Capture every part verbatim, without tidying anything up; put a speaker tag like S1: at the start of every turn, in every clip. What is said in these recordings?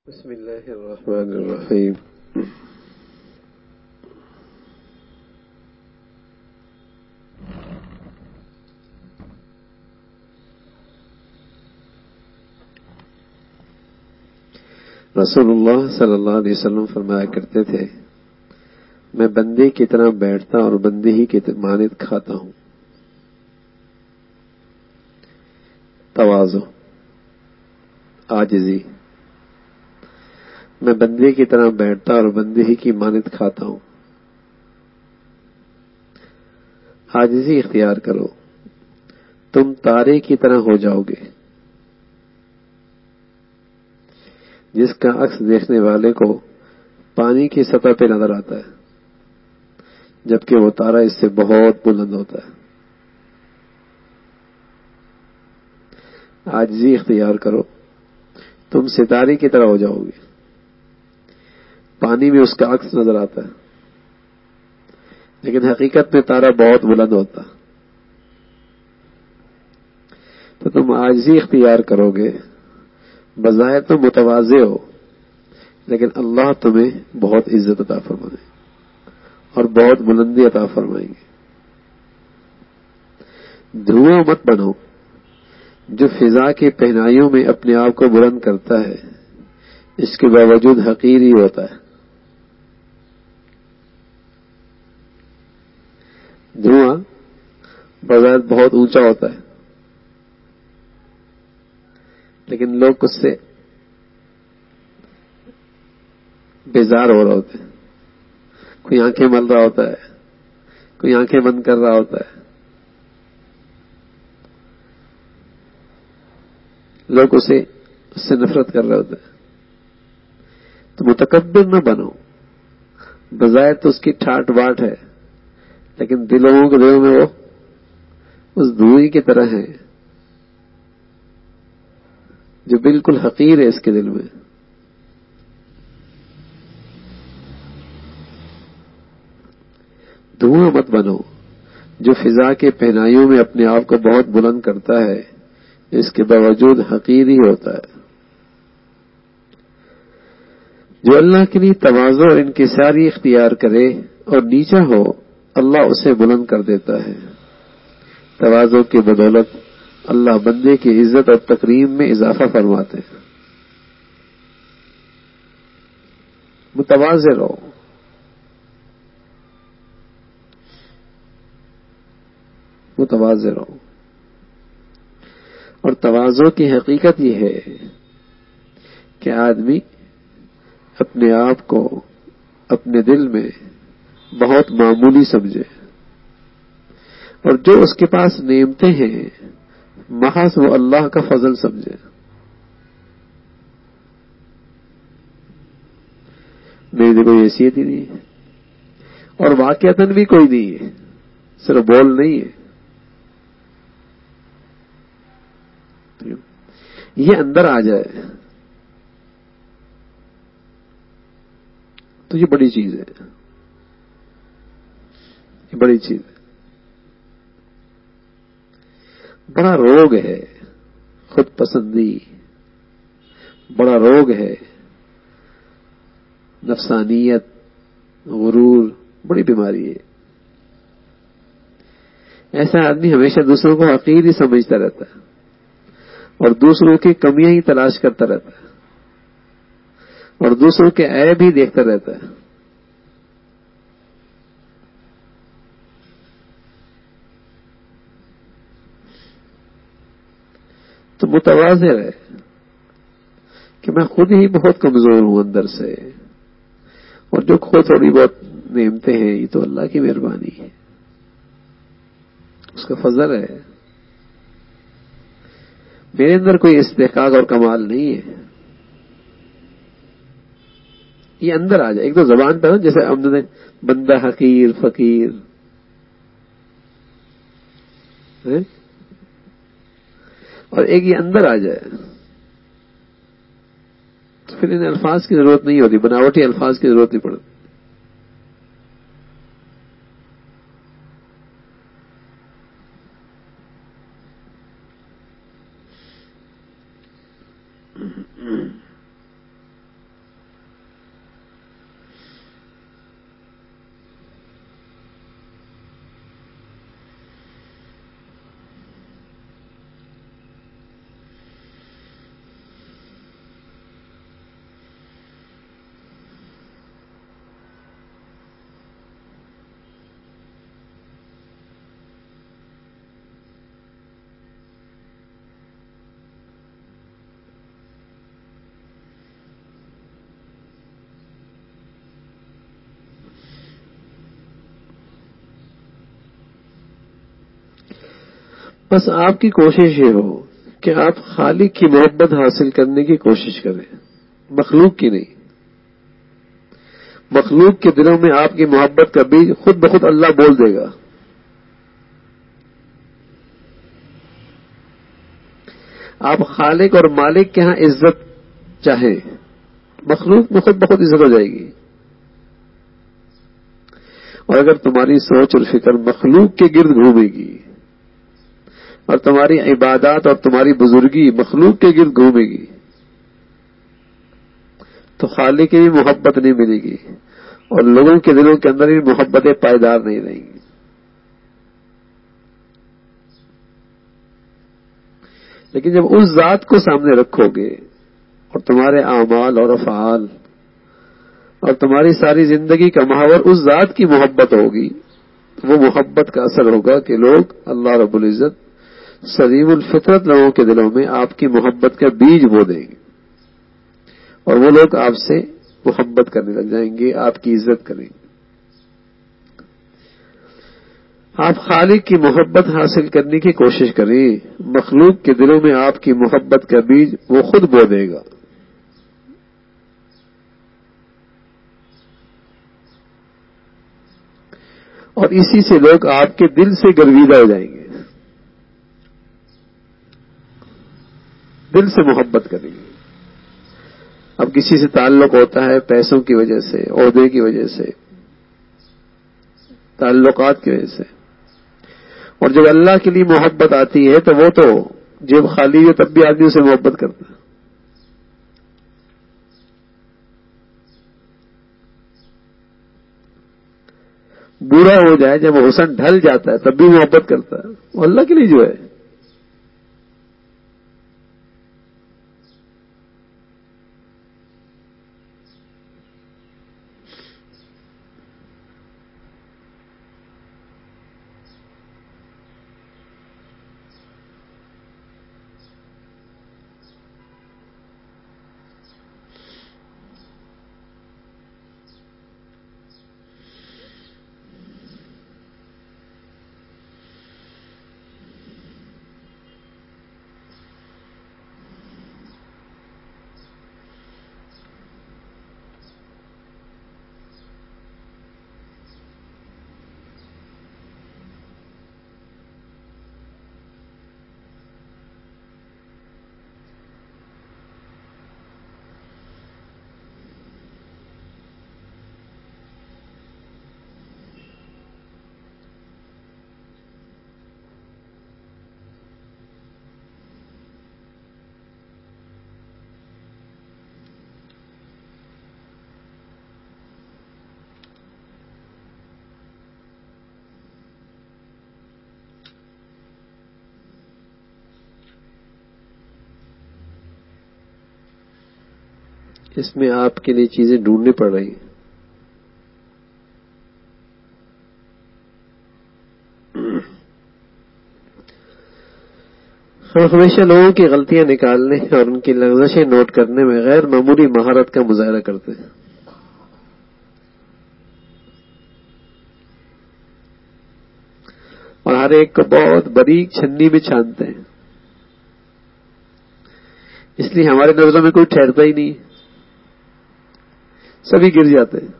S1: بسم الله الرحمن الرحيم. رسول اللہ صلی اللہ علیہ وسلم فرمایا کرتے تھے، میں بندے کی طرح بیٹھتا اور بندے ہی کی مانند کھاتا ہوں. تواضع، عاجزی. میں بندے کی طرح بیٹھتا اور بندے ہی کی مانند کھاتا ہوں. عاجزی اختیار کرو، تم تارے کی طرح ہو جاؤ گے، جس کا عکس دیکھنے والے کو پانی کی سطح پہ نظر آتا ہے، جبکہ وہ تارا اس سے بہت بلند ہوتا ہے. عاجزی اختیار کرو، تم ستارے کی طرح ہو جاؤ گے، پانی میں اس کا عکس نظر آتا ہے، لیکن حقیقت میں تارا بہت بلند ہوتا. تو تم عاجزی اختیار کرو گے، بظاہر تم متواضع ہو، لیکن اللہ تمہیں بہت عزت عطا فرمائے اور بہت بلندی عطا فرمائیں گے. دھواں مت بنو جو فضا کی پہنائیوں میں اپنے آپ کو بلند کرتا ہے، اس کے باوجود حقیر ہی ہوتا ہے. دھواں بظاہر بہت اونچا ہوتا ہے، لیکن لوگ اس سے بیزار ہو رہے ہوتے ہیں. کوئی آنکھیں مل رہا ہوتا ہے، کوئی آنکھیں بند کر رہا ہوتا ہے. لوگ اسے اس سے نفرت کر رہے ہوتے ہیں. تو متکبر نہ بنو، بظاہر تو اس کی ٹھاٹ باٹ ہے، لیکن دلوں کے دلوں میں وہ اس دھوئیں کی طرح ہے جو بالکل حقیر ہے اس کے دل میں. دھواں مت بنو جو فضا کے پہنائیوں میں اپنے آپ کو بہت بلند کرتا ہے، اس کے باوجود حقیر ہی ہوتا ہے. جو اللہ کے لیے تواضع اور انکساری اختیار کرے اور نیچا ہو، اللہ اسے بلند کر دیتا ہے. تواضع کی بدولت اللہ بندے کی عزت اور تکریم میں اضافہ فرماتے ہیں. متواضع رہو. متواضع رہو. اور تواضع کی حقیقت یہ ہے کہ آدمی اپنے آپ کو اپنے دل میں بہت معمولی سمجھے، اور جو اس کے پاس نعمتیں ہیں محض وہ اللہ کا فضل سمجھے. میری تو کوئی حیثیت ہی نہیں ہے، اور واقعتاً بھی کوئی نہیں ہے، صرف بول نہیں ہے. یہ اندر آ جائے تو یہ بڑی چیز ہے. یہ بڑی چیز ہے. بڑا روگ ہے خود پسندی، بڑا روگ ہے نفسانیت، غرور، بڑی بیماری ہے. ایسا آدمی ہمیشہ دوسروں کو حقیر ہی سمجھتا رہتا ہے اور دوسروں کی کمیاں ہی تلاش کرتا رہتا ہے اور دوسروں کے عیب ہی دیکھتا رہتا ہے. تو متواضع ہے کہ میں خود ہی بہت کمزور ہوں اندر سے، اور جو خود تھوڑی بہت نعمتیں ہیں یہ تو اللہ کی مہربانی ہے، اس کا فضل ہے. میرے اندر کوئی استحقاق اور کمال نہیں ہے. یہ اندر آ جائے. ایک تو زبان پہ نا جیسے ہم نے بندہ حقیر، فقیر، اور ایک یہ اندر آ جائے تو پھر ان الفاظ کی ضرورت نہیں ہوتی، بناوٹی الفاظ کی ضرورت نہیں پڑتی. بس آپ کی کوشش یہ ہو کہ آپ خالق کی محبت حاصل کرنے کی کوشش کریں، مخلوق کی نہیں۔ مخلوق کے دلوں میں آپ کی محبت کا بیج خود بخود اللہ بول دے گا۔ آپ خالق اور مالک کے ہاں عزت چاہیں، مخلوق میں خود بخود عزت ہو جائے گی۔ اور اگر تمہاری سوچ اور فکر مخلوق کے گرد گھومے گی اور تمہاری عبادات اور تمہاری بزرگی مخلوق کے گرد گھومے گی تو خالق کی بھی محبت نہیں ملے گی اور لوگوں کے دلوں کے اندر بھی محبتیں پائیدار نہیں رہیں گی۔ لیکن جب اس ذات کو سامنے رکھو گے اور تمہارے اعمال اور افعال اور تمہاری ساری زندگی کا محور اس ذات کی محبت ہوگی تو وہ محبت کا اثر ہوگا کہ لوگ اللہ رب العزت سلیم الفطرت لوگوں کے دلوں میں آپ کی محبت کا بیج بو دیں گے اور وہ لوگ آپ سے محبت کرنے لگ جائیں گے، آپ کی عزت کریں گے۔ آپ خالق کی محبت حاصل کرنے کی کوشش کریں، مخلوق کے دلوں میں آپ کی محبت کا بیج وہ خود بو دے گا۔ اور اسی سے لوگ آپ کے دل سے گرویدہ ہو جائیں گے، دل سے محبت کریں گے۔ اب کسی سے تعلق ہوتا ہے پیسوں کی وجہ سے، عہدے کی وجہ سے، تعلقات کی وجہ سے، اور جب اللہ کے لیے محبت آتی ہے تو وہ تو جب خالی ہے تب بھی آدمی اسے محبت کرتا ہے۔ برا ہو جائے جب حسن ڈھل جاتا ہے تب بھی محبت کرتا ہے، وہ اللہ کے لیے جو ہے۔ اس میں آپ کے لیے چیزیں ڈھونڈنی پڑ رہی ہیں۔ ہم ہمیشہ لوگوں کی غلطیاں نکالنے اور ان کی لغزشیں نوٹ کرنے میں غیر معمولی مہارت کا مظاہرہ کرتے ہیں۔ اور ہر ایک کو بہت باریک چھنی میں چھانتے ہیں، اس لیے ہمارے نظروں میں کوئی ٹھہرتا ہی نہیں، سبھی گر جاتے ہیں۔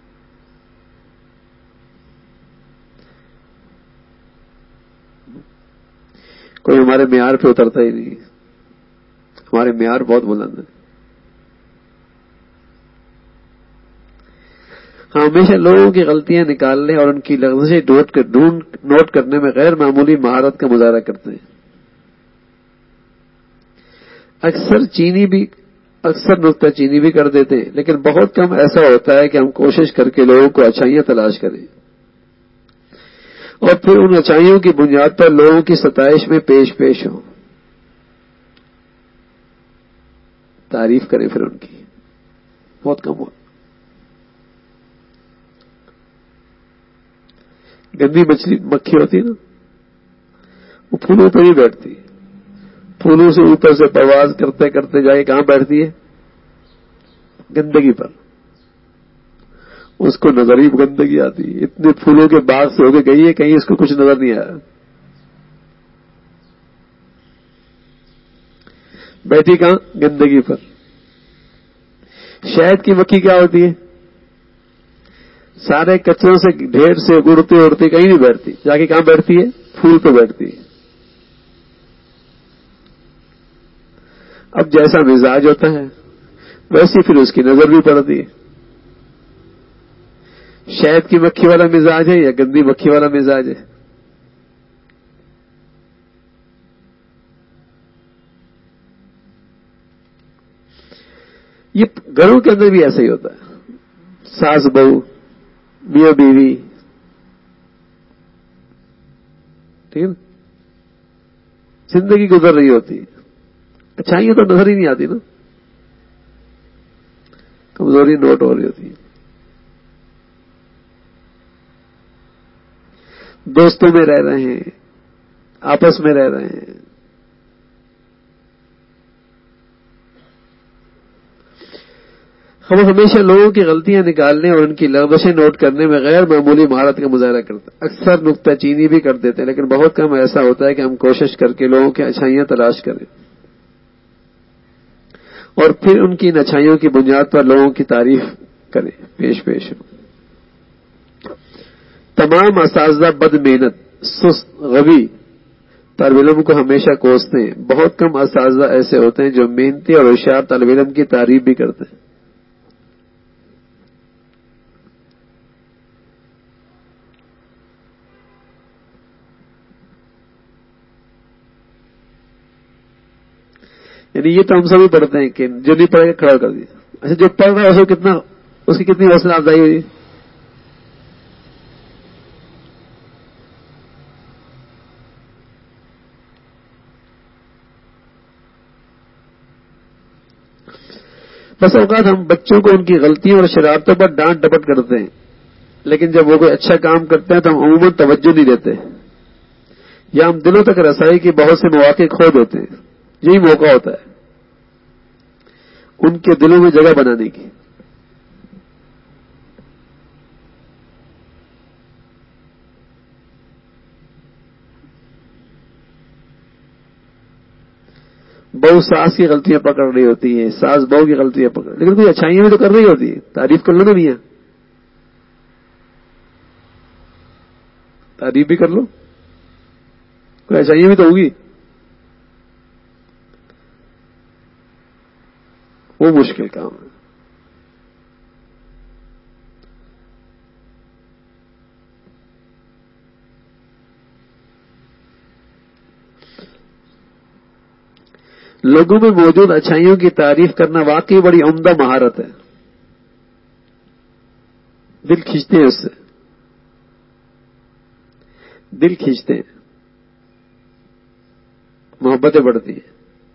S1: کوئی ہمارے معیار پہ اترتا ہی نہیں، ہمارے معیار بہت بلند ہیں۔ ہم ہمیشہ لوگوں کی غلطیاں نکالنے اور ان کی لغزشیں ڈھونڈ کر ڈھونڈ نوٹ کرنے میں غیر معمولی مہارت کا مظاہرہ کرتے ہیں۔ اکثر چینی بھی اکثر نکتہ چینی بھی کر دیتے ہیں، لیکن بہت کم ایسا ہوتا ہے کہ ہم کوشش کر کے لوگوں کو اچھائیاں تلاش کریں اور پھر ان اچھائیوں کی بنیاد پر لوگوں کی ستائش میں پیش پیش ہوں، تعریف کریں پھر ان کی، بہت کم ہو۔ گندی مچھلی مکھی ہوتی ہے نا، وہ پھولوں پہ ہی بیٹھتی ہے، پھولوں سے اوپر سے پرواز کرتے کرتے جا کے کہاں بیٹھتی ہے؟ گندگی پر۔ اس کو نظر ہی گندگی آتی ہے، اتنے پھولوں کے باغ سے ہو کے گئی ہے، کہیں اس کو کچھ نظر نہیں آیا۔ بیٹھی کہاں؟ گندگی پر. شہد کی مکھی کیا ہوتی ہے؟ سارے کچروں سے ڈھیر سے اڑتے اڑتے کہیں نہیں بیٹھتی، جا کے کہاں بیٹھتی ہے؟ پھول پہ بیٹھتی ہے. اب جیسا مزاج ہوتا ہے ویسی پھر اس کی نظر بھی پڑتی ہے. شہد کی مکھی والا مزاج ہے یا گندی مکھی والا مزاج ہے؟ یہ گھروں کے اندر بھی ایسا ہی ہوتا ہے. ساس بہو، میاں بیوی، ٹھیک ہے، زندگی گزر رہی ہوتی ہے. اچھائیاں تو نظر ہی نہیں آتی نا، کمزوری نوٹ ہو رہی ہوتی ہے. دوستوں میں رہ رہے ہیں، آپس میں رہ رہے ہیں. ہم ہمیشہ لوگوں کی غلطیاں نکالنے اور ان کی لغزشیں نوٹ کرنے میں غیر معمولی مہارت کا مظاہرہ کرتے ہیں. اکثر نکتہ چینی بھی کر دیتے ہیں، لیکن بہت کم ایسا ہوتا ہے کہ ہم کوشش کر کے لوگوں کی اچھائیاں تلاش کریں اور پھر ان کی ان اچھائیوں کی بنیاد پر لوگوں کی تعریف کریں پیش پیش. تمام اساتذہ بد محنت، سست، غبی طالب علم کو ہمیشہ کوستے ہیں. بہت کم اساتذہ ایسے ہوتے ہیں جو محنتی اور ہوشیار طالب علم کی تعریف بھی کرتے ہیں. یعنی یہ تو ہم سبھی پڑھتے ہیں کہ جو نہیں پڑھے گا کھڑا کر دیا. اچھا جو پڑھ رہا ہے اس کو کتنا، اس کی کتنی حوصلہ افزائی ہوئی. بس اوقات ہم بچوں کو ان کی غلطیوں اور شرارتوں پر ڈانٹ ڈپٹ کرتے ہیں، لیکن جب وہ کوئی اچھا کام کرتے ہیں تو ہم عموماً توجہ نہیں دیتے، یا ہم دلوں تک رسائی کے بہت سے مواقع کھو دیتے ہیں. یہی موقع ہوتا ہے ان کے دلوں میں جگہ بنانے کی. بہو ساس کی غلطیاں پکڑ رہی ہوتی ہیں، ساس بہو کی غلطیاں پکڑ، لیکن کوئی اچھائیاں بھی تو کر رہی ہوتی ہے. تعریف کر لو نا میاں، تعریف بھی کر لو، کوئی اچھائیاں بھی تو ہوگی. وہ مشکل کام ہے. لوگوں میں موجود اچھائیوں کی تعریف کرنا واقعی بڑی عمدہ مہارت ہے. دل کھینچتے ہیں اس سے، دل کھینچتے ہیں، محبتیں بڑھتی ہیں.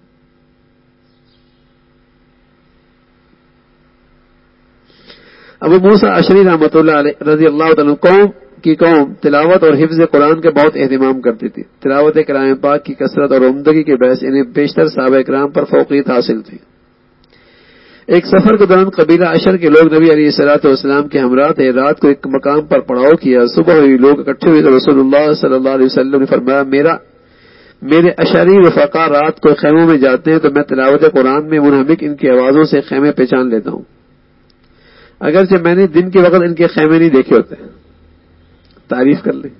S1: ابو موسیٰ اشعری رحمۃ اللہ علیہ رضی اللہ عنہ قوم کی قوم تلاوت اور حفظ قرآن کا بہت اہتمام کرتی تھی. تلاوت کلام پاک کی کثرت اور عمدگی کے باعث انہیں بیشتر صحابہ کرام پر فوقیت حاصل تھی. ایک سفر کے دوران قبیلہ اشر کے لوگ نبی علیہ الصلوۃ والسلام کے ہمراہ تھے. رات کو ایک مقام پر پڑاؤ کیا. صبح ہوئی، لوگ اکٹھے ہوئے تو رسول اللہ صلی اللہ علیہ وسلم نے فرمایا میرا میرے اشعری رفقا رات کو خیموں میں جاتے ہیں تو میں تلاوت قرآن میں منہمک ان کی آوازوں سے خیمے پہچان لیتا ہوں، اگرچہ میں نے دن کے وقت ان کے خیمے نہیں دیکھے ہوتے. تعریف کر لیں،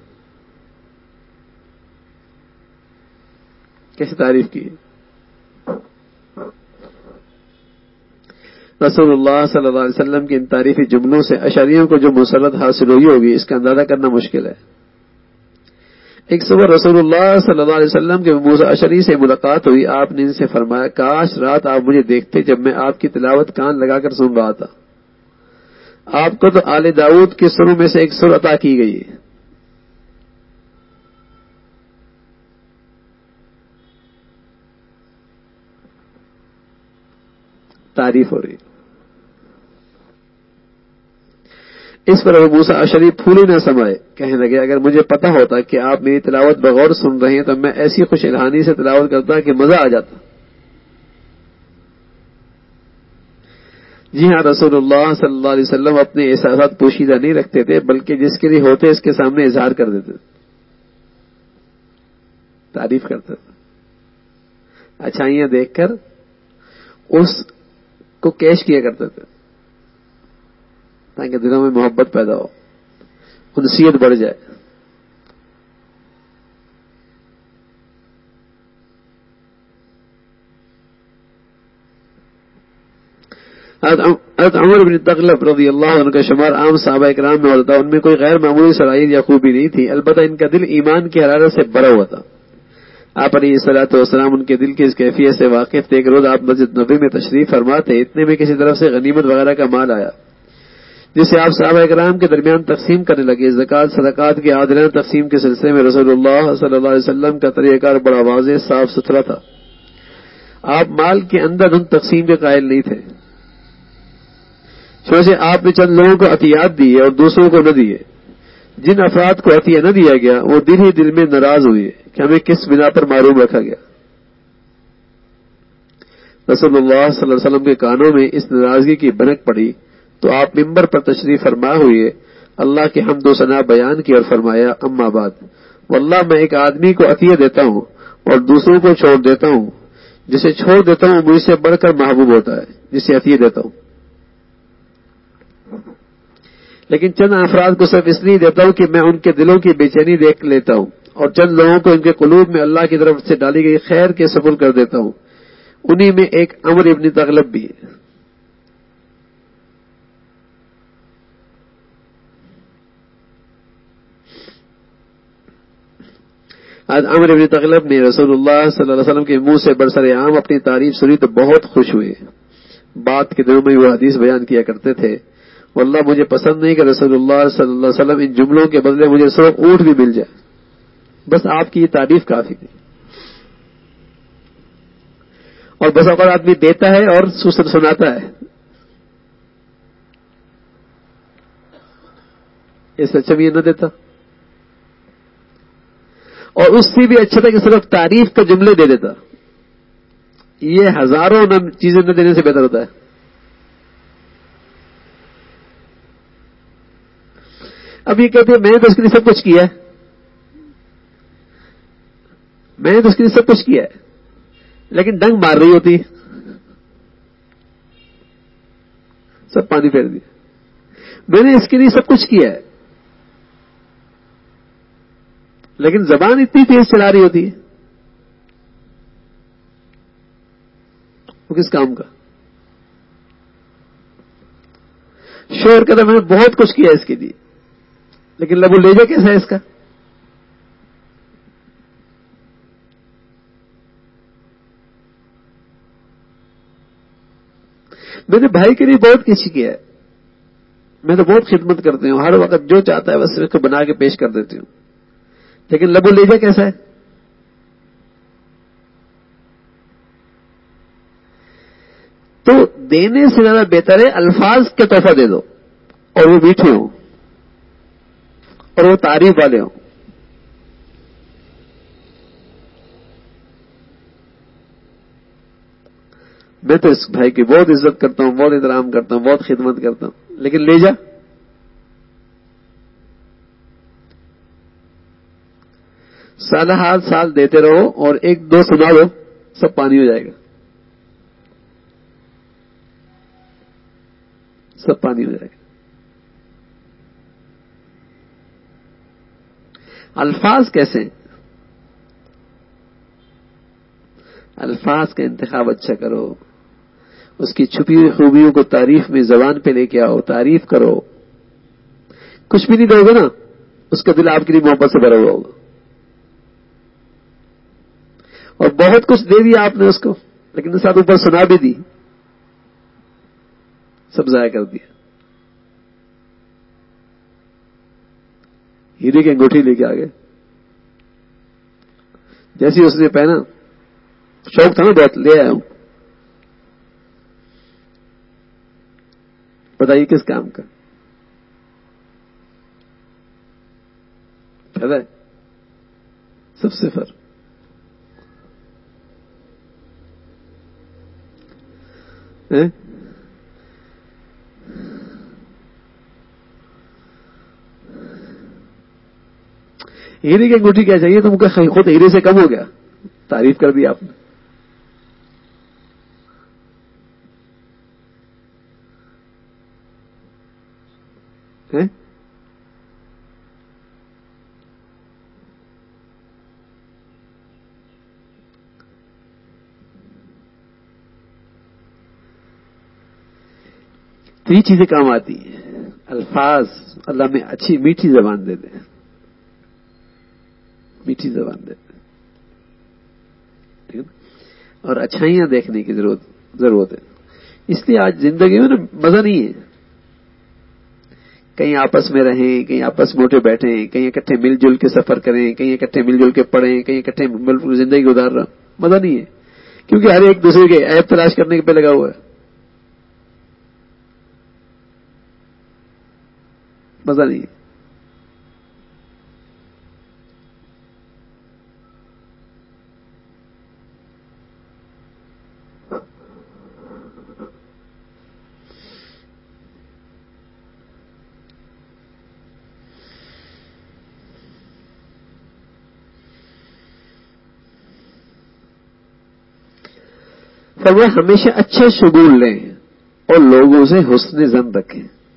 S1: کیسے تعریف کی. رسول اللہ صلی اللہ علیہ وسلم کی ان تعریفی جملوں سے اشعریوں کو جو مسرت حاصل ہوئی ہوگی اس کا اندازہ کرنا مشکل ہے. ایک صبح رسول اللہ صلی اللہ علیہ وسلم کے موسیٰ اشعری سے ملاقات ہوئی. آپ نے ان سے فرمایا کاش رات آپ مجھے دیکھتے جب میں آپ کی تلاوت کان لگا کر سن رہا تھا. آپ کو تو آل داؤد کے سروں میں سے ایک سر عطا کی گئی ہے. تعریف ہو رہی. اس پر ابو موسیٰ اشعری پھولے نہ سمائے، کہنے لگے اگر مجھے پتا ہوتا کہ آپ میری تلاوت بغور سن رہے ہیں تو میں ایسی خوش الہانی سے تلاوت کرتا کہ مزہ آ جاتا. جی ہاں، رسول اللہ صلی اللہ علیہ وسلم اپنے احساسات پوشیدہ نہیں رکھتے تھے، بلکہ جس کے لیے ہوتے اس کے سامنے اظہار کر دیتے تھے، تعریف کرتے تھے. اچھائیاں دیکھ کر اس کو کیش کیا کرتے تھے تاکہ دلوں میں محبت پیدا ہو، انسیت بڑھ جائے. حضرت عمر بن تغلب رضی اللہ عنہ کا شمار عام صحابہ اکرام میں ہوتا تھا. ان میں کوئی غیر معمولی صلاحیت یا خوبی نہیں تھی، البتہ ان کا دل ایمان کی حرارت سے بھرا ہوا تھا. آپ علیہ الصلوۃ والسلام ان کے دل کی اس کیفیت سے واقف تھے. ایک روز آپ مسجد نبوی میں تشریف فرما تھے، اتنے میں کسی طرف سے غنیمت وغیرہ کا مال آیا جسے آپ صحابہ اکرام کے درمیان تقسیم کرنے لگے. زکوٰۃ صدقات کے عادلانہ تقسیم کے سلسلے میں رسول اللہ صلی اللہ علیہ وسلم کا طریقہ کار بڑا واضح صاف ستھرا تھا. آپ مال کے اندر دھند تقسیم کے قائل نہیں تھے. چنانچہ آپ نے چند لوگوں کو عطیات دیے اور دوسروں کو نہ دیے. جن افراد کو عطیہ نہ دیا گیا وہ دل ہی دل میں ناراض ہوئے کہ ہمیں کس بنا پر معروم رکھا گیا. رسول اللہ صلی اللہ علیہ وسلم کے کانوں میں اس ناراضگی کی بھنک پڑی تو آپ ممبر پر تشریف فرما ہوئے اللہ کے حمد و ثنا بیان کی اور فرمایا، اما بعد، واللہ میں ایک آدمی کو عطیہ دیتا ہوں اور دوسروں کو چھوڑ دیتا ہوں. جسے چھوڑ دیتا ہوں مجھ سے بڑھ کر محبوب ہوتا ہے جسے عطیہ دیتا ہوں. لیکن چند افراد کو صرف اس لیے دیتا ہوں کہ میں ان کے دلوں کی بے چینی دیکھ لیتا ہوں، اور چند لوگوں کو ان کے قلوب میں اللہ کی طرف سے ڈالی گئی خیر کے سپرد کر دیتا ہوں. انہی میں ایک عمر ابن تغلب بھی ہے. آج عمر ابن تغلب نے رسول اللہ صلی اللہ علیہ وسلم کے منہ سے برسر عام اپنی تعریف سنی تو بہت خوش ہوئے. بات کے دنوں میں وہ حدیث بیان کیا کرتے تھے، واللہ مجھے پسند نہیں کہ رسول اللہ صلی اللہ علیہ وسلم ان جملوں کے بدلے مجھے صرف اونٹ بھی مل جائے، بس آپ کی یہ تعریف کافی تھی. اور بس اوقات آدمی دیتا ہے اور سناتا ہے، اس سے اچھا بھی یہ نہ دیتا، اور اس سے بھی اچھا تھا کہ صرف تعریف کا جملے دے دیتا. یہ ہزاروں نہ چیزیں نہ دینے سے بہتر ہوتا ہے. اب یہ کہتے ہیں میں نے تو اس کے لیے سب کچھ کیا ہے، میں نے تو اس کے لیے سب کچھ کیا ہے، لیکن ڈنگ مار رہی ہوتی سب پانی پھیر دیا. میں نے اس کے لیے سب کچھ کیا ہے لیکن زبان اتنی تیز چلا رہی ہوتی ہے، وہ کس کام کا؟ شوہر کہتا میں نے بہت کچھ کیا اس کے لیے، لیکن لبو لیجا کیسا ہے اس کا؟ میں نے بھائی کے لیے بہت کچھ کیا ہے، میں تو بہت خدمت کرتی ہوں، ہر وقت جو چاہتا ہے بس اس کو بنا کے پیش کر دیتی ہوں، لیکن لبو لیجا کیسا ہے؟ تو دینے سے زیادہ بہتر ہے الفاظ کا تحفہ دے دو اور وہ میٹھے ہوں اور وہ تعریف والے ہوں. میں تو اس بھائی کی بہت عزت کرتا ہوں، بہت احترام کرتا ہوں، بہت خدمت کرتا ہوں، لیکن لے جا سالہ ہاتھ سال دیتے رہو اور ایک دو سنا دو سب پانی ہو جائے گا، سب پانی ہو جائے گا. الفاظ کیسے ہیں؟ الفاظ کا انتخاب اچھا کرو، اس کی چھپی ہوئی خوبیوں کو تعریف میں زبان پہ لے کے آؤ، تعریف کرو. کچھ بھی نہیں دو گے نا اس کا دل آپ کے لیے محبت سے بھرا ہوا ہوگا، اور بہت کچھ دے دیا آپ نے اس کو لیکن ساتھ اوپر سنا بھی دی، سب ضائع کر دیا. ہیرے کی انگوٹھی لے کے آ گئے، جیسی اس نے پہنا شوق تھا نا بہت، لے آیا ہوں، بتائیے کس کام کا؟ فائدہ ہے؟ سب صفر. ہیرے کی انگوٹھی کیا چاہیے تم کو؟ خود ہیرے سے کم ہو گیا، تعریف کر دی آپ نے. ہیں؟ تو یہ چیزیں کام آتی ہیں. الفاظ اللہ میں اچھی میٹھی زبان دے دے، میٹھی زبان دے دے، ٹھیک ہے، اور اچھائیاں دیکھنے کی ضرورت ضرورت ہے. اس لیے آج زندگی میں نا مزہ نہیں ہے. کہیں آپس میں رہیں، کہیں آپس میں اٹھے بیٹھیں، کہیں اکٹھے مل جل کے سفر کریں، کہیں اکٹھے مل جل کے پڑھیں، کہیں اکٹھے مل زندگی گزار رہا، مزہ نہیں ہے. کیونکہ ہر ایک دوسرے کے عیب تلاش کرنے کے پہ لگا ہوا ہے. مزہ نہیں ہے. فرمایا ہمیشہ اچھے شگون لیں اور لوگوں سے حسن ظن رکھیں.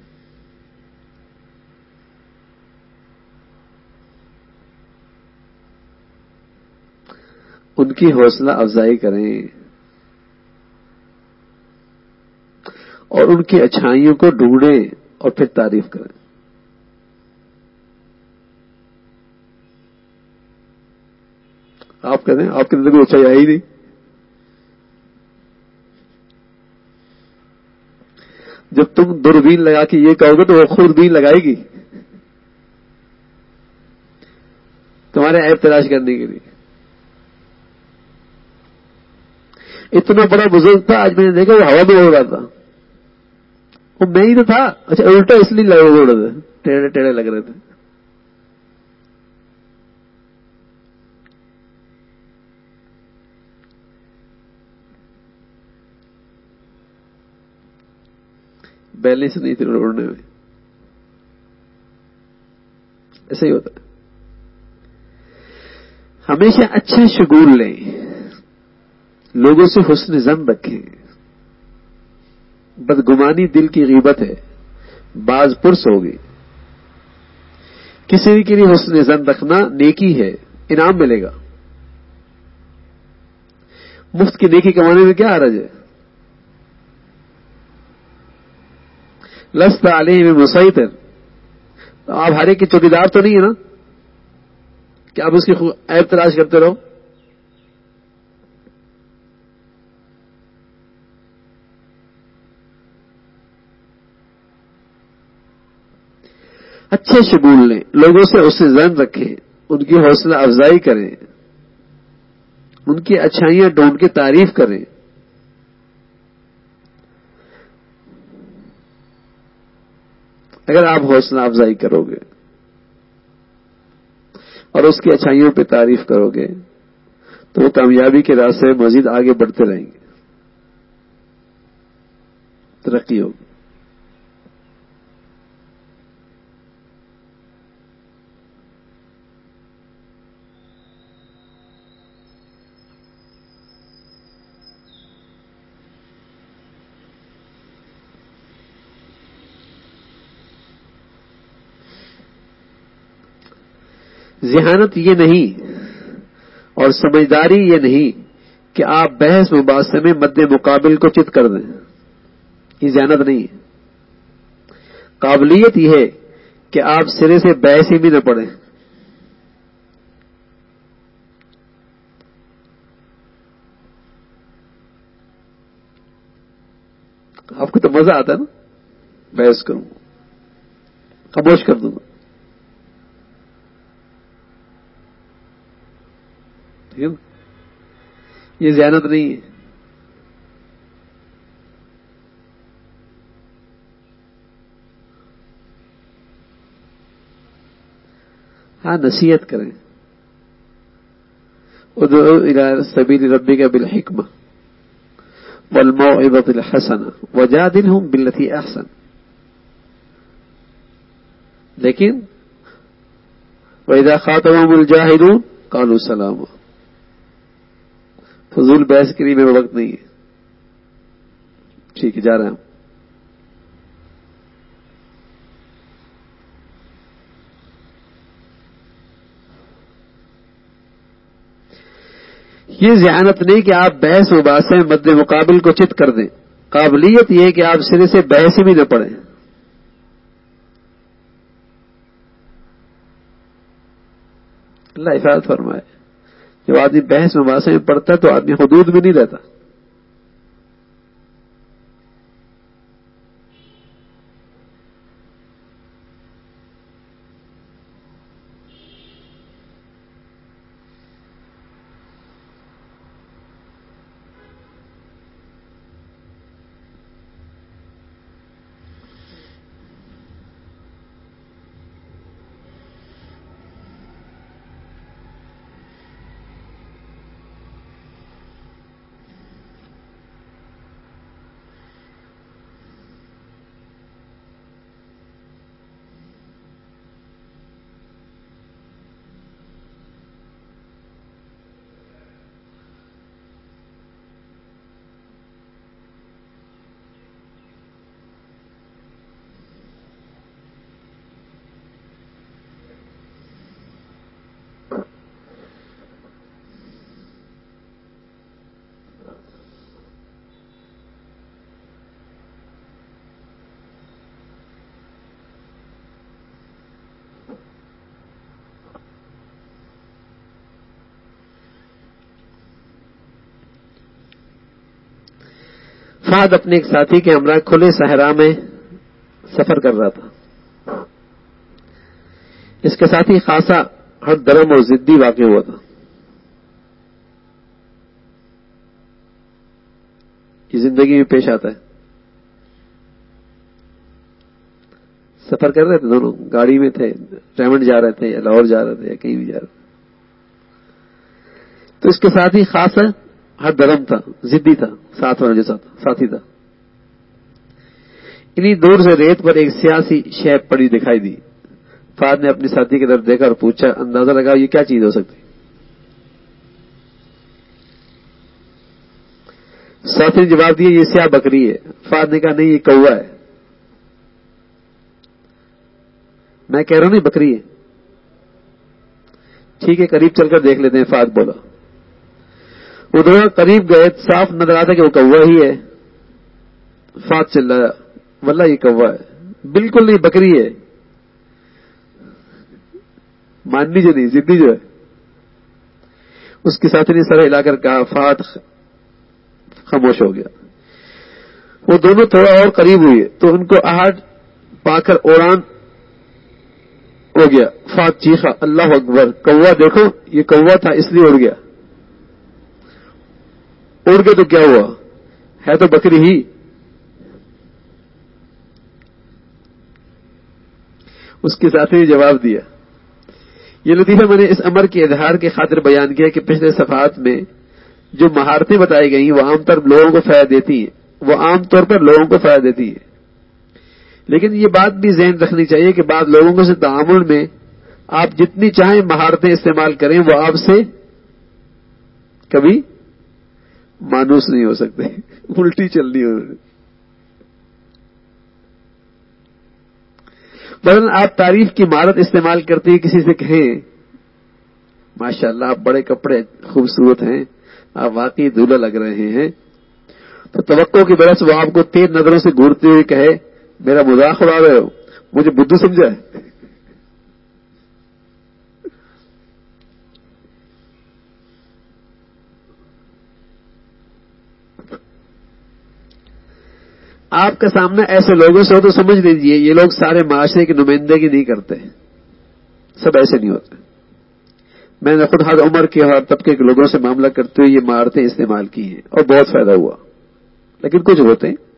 S1: ان کی حوصلہ افزائی کریں اور ان کی اچھائیوں کو ڈھونڈیں اور پھر تعریف کریں. آپ کہتے ہیں آپ کے اندر کوئی اچھائی آئی نہیں. جب تم دوربین لگا کے یہ کہو گے تو وہ خوردبین لگائے گی تمہارے عیب تلاش کرنے کے لیے. اتنا بڑا بزرگ تھا، آج میں نے دیکھا وہ ہوا میں اڑ رہا تھا. وہ میں ہی تو تھا. اچھا الٹا اس لیے لگ اڑ رہے تھے، ٹیڑھے ٹیڑھے لگ رہے تھے. بیلنس نہیں تھے اڑنے میں. ایسا ہی ہوتا ہے. ہمیشہ اچھا شگون لیں، لوگوں سے حسن ظن رکھیں. بدگمانی دل کی غیبت ہے، باز پرس ہوگی. کسی کے لیے حسن ظن رکھنا نیکی ہے، انعام ملے گا. مفت کی نیکی کمانے میں کیا حرج ہے؟ لست علیہم بمسیطر. آپ ہر ایک کی چوکیدار تو نہیں ہے نا کہ آپ اس کی عیب تلاش کرتے رہو. اچھے شگون لیں، لوگوں سے اس سے ظن رکھیں، ان کی حوصلہ افزائی کریں، ان کی اچھائیاں ڈھونڈ کے تعریف کریں. اگر آپ حوصلہ افزائی کرو گے اور اس کی اچھائیوں پہ تعریف کرو گے تو وہ کامیابی کے راستے میں مزید آگے بڑھتے رہیں گے، ترقی ہوگی. ذہانت یہ نہیں اور سمجھداری یہ نہیں کہ آپ بحث مباحثے میں مد مقابل کو چت کر دیں. یہ ذہانت نہیں ہے. قابلیت یہ ہے کہ آپ سرے سے بحث ہی بھی نہ پڑیں. آپ کو تو مزہ آتا ہے نا، بحث کروں خاموش کر دوں گا. یہ ذہانت نہیں ہے. ہاں نصیحت کریں. ادعو الی سبیل ربک بالحکمہ والموعظۃ الحسنہ وجادلہم باللتی احسن. لیکن وَإِذَا خَاطَبَهُمُ الْجَاهِلُونَ قَالُوا سَلَامًا. فضول بحث کے لیے میرا وقت نہیں ہے. ٹھیک ہے جا رہے ہیں ہم. یہ ذہانت نہیں کہ آپ بحث و باسیں مد مقابل کو چت کر دیں. قابلیت یہ ہے کہ آپ سرے سے بحث بھی نہ پڑھیں. اللہ حفاظت فرمائے. جب آدمی بحث مباحثے میں پڑتا ہے تو آدمی حدود میں نہیں رہتا. فہد اپنے ایک ساتھی کے ہمراہ کھلے صحرا میں سفر کر رہا تھا. اس کے ساتھی خاصا ہر درم اور ضدی واقع ہوا تھا. یہ زندگی میں پیش آتا ہے. سفر کر رہے تھے دونوں, گاڑی میں تھے, ریمنڈ جا رہے تھے یا لاہور جا رہے تھے یا کہیں بھی جا رہے تھے. تو اس کے ساتھی خاصا ہر درم تھا, ضدی تھا, ساتھ والا جو ساتھی تھا. انہی دور سے ریت پر ایک سیاسی شے پڑی دکھائی دی. فہد نے اپنے ساتھی کی طرف دیکھا اور پوچھا, اندازہ لگا یہ کیا چیز ہو سکتی. ساتھی نے جواب دیا, یہ سیاہ بکری ہے. فہد نے کہا, نہیں یہ کوا ہے. میں کہہ رہا ہوں نہیں بکری ہے. ٹھیک ہے قریب چل کر دیکھ لیتے ہیں, فہد بولا. ادھر قریب گئے, صاف نظر آتا کہ وہ کوا ہی ہے. فہد چلایا, واللہ یہ کوا ہے. بالکل نہیں, بکری ہے. ماننی جو نہیں, ضدی جو ہے. اس کے ساتھی نے سر ہلا کر کہا. فہد خاموش ہو گیا. وہ دونوں تھوڑا اور قریب ہوئے تو ان کو آہٹ پا کر اڑان ہو گیا. فہد چیخا, اللہ اکبر, کوا دیکھو, یہ کوا تھا اس لیے اڑ گیا. اڑ گئے تو کیا ہوا, ہے تو بکری ہی. اس کے ساتھی نے جواب دیا. یہ لطیفہ میں نے اس امر کے اظہار کی خاطر بیان کیا کہ پچھلے صفحات میں جو مہارتیں بتائی گئی وہ عام طور پر لوگوں کو فائدہ دیتی ہیں وہ عام طور پر لوگوں کو فائدہ دیتی ہے. لیکن یہ بات بھی ذہن رکھنی چاہیے کہ بعض لوگوں سے تعامل میں آپ جتنی چاہیں مہارتیں استعمال کریں وہ آپ سے کبھی مانوس نہیں ہو سکتے, الٹی چلنی ہو. مثلا آپ تعریف کی مہارت استعمال کرتے ہیں, کسی سے کہیں ماشاءاللہ آپ بڑے کپڑے خوبصورت ہیں, آپ واقعی دولہا لگ رہے ہیں, تو توقع کی برس وہ آپ کو تیز نظروں سے گھورتے ہوئے کہے, میرا مذاق اڑا رہے ہو, مجھے بدھو سمجھا ہے. آپ کا سامنا ایسے لوگوں سے ہو تو سمجھ لیجئے یہ لوگ سارے معاشرے کی نمائندگی نہیں کرتے, سب ایسے نہیں ہوتے. میں نے خود ہر عمر کے ہر طبقے کے لوگوں سے معاملہ کرتے ہوئے یہ مہارتیں استعمال کی ہیں اور بہت فائدہ ہوا. لیکن کچھ ہوتے ہیں,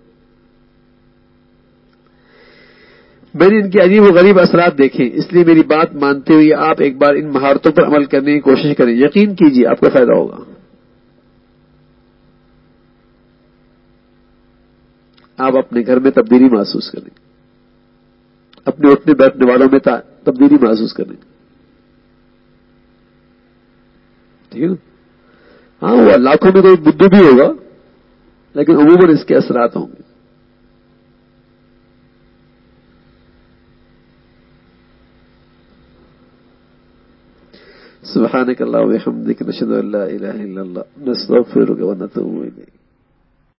S1: میں نے ان کے عجیب و غریب اثرات دیکھے, اس لیے میری بات مانتے ہوئے آپ ایک بار ان مہارتوں پر عمل کرنے کی کوشش کریں. یقین کیجئے آپ کو فائدہ ہوگا. آپ اپنے گھر میں تبدیلی محسوس کریں, اپنے اٹھنے بیٹھنے والوں میں تبدیلی محسوس کریں. ٹھیک ہے, ہاں وہ لاکھوں میں کوئی بدھو بھی ہوگا لیکن عموماً اس کے اثرات ہوں گے. سبحان سبحانك اللهم وبحمدك نشهد ان لا اله الا الله نستغفرك ونتوب اليك.